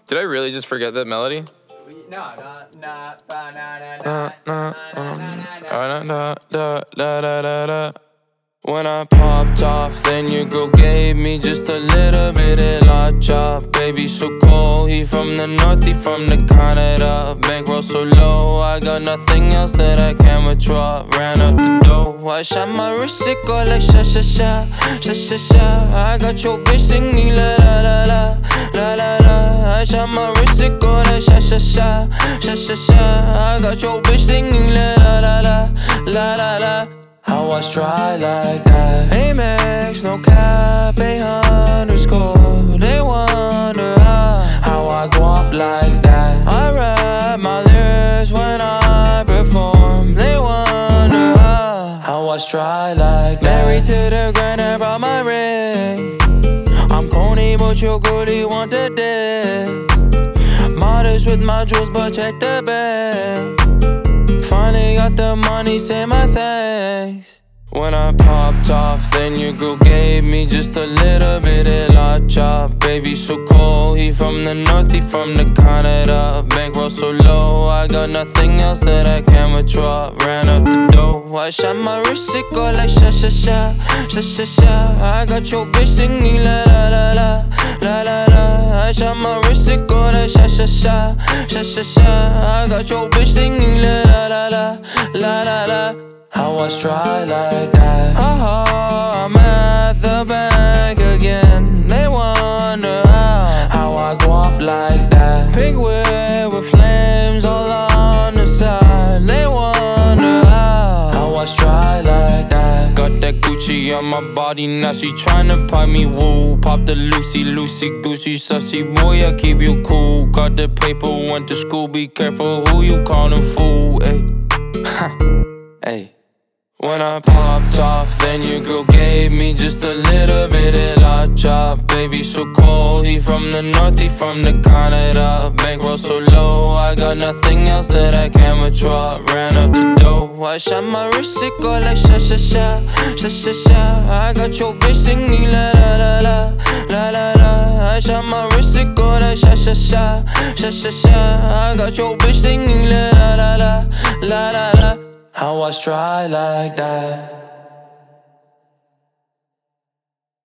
Did I really just forget that melody? No. When I popped off, then your girl gave me just a little bit of la chop. Baby so cold, he from the north, he from the Canada. Bankroll so low, I got nothing else that I can withdraw. Ran up the dough, I shot my wrist, it go like sha sha sha, sha sha sha. I got your bitch singing la la la la, la la la. I shot my wrist, it go like sha sha sha, sha sha sha. I got your bitch singing la la la la, la la la. How I try like that? Amex, no cap, 800 They wonder how I go up like that. I rap my lyrics when I perform. They wonder how I try like that. Married to the grind, I brought my ring. I'm corny, but your girlie want the dick. Modest with my jewels, but check the bag. Finally got the money, say my thanks. When I popped off, then your girl gave me just a little bit of la chop. Baby so cold, he from the north, he from the Canada. Bankroll so low, I got nothing else that I can withdraw. Ran up the dough, I shot my wrist, it go like sha sha sha, sha sha sha. I got your bitch singing la la la la, la la la. I shot my wrist, it go like sha sha sha, sha sha sha. I got your bitch singing la la la la, la la la. How I try like that? I'm at the bank again. They wonder how I go up like that. Pink whip with flames all on the side. They wonder how I try like that. Got that Gucci on my body, now she tryna pipe me woo. Pop the Lucy, goosey, sussy boy, I keep you cool. Got the paper, went to school, be careful who you callin' fool. Ayy, ayy. When I popped off, then your girl gave me just a little bit of la chop. Baby so cold, he from the north, he from the Canada. Bankroll so low, I got nothing else that I can withdraw. Ran up the dough, I shot my wrist, it go like sha sha sha, sha sha sha. I got your bitch singing la la la la, la la la. I shot my wrist, it go like sha sha sha, sha sha sha. I got your bitch singing la la la la, la la la. How I try like that?